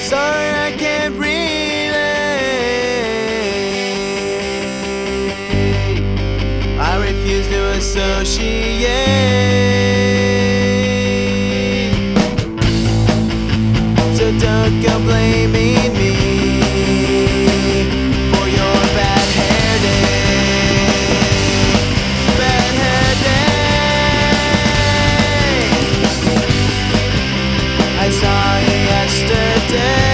Sorry, I can't relate. I refuse to associate. So don't go blaming me for your bad hair day. Bad hair day. I saw you yesterday.